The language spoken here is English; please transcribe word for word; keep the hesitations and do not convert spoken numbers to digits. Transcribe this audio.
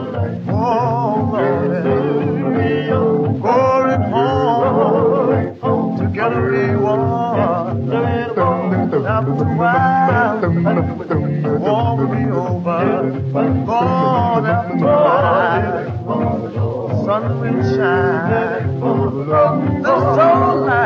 Oh, Lord, glory home, together we walk. After a while, war will be over. Gone after a while, sun will shine. The soul light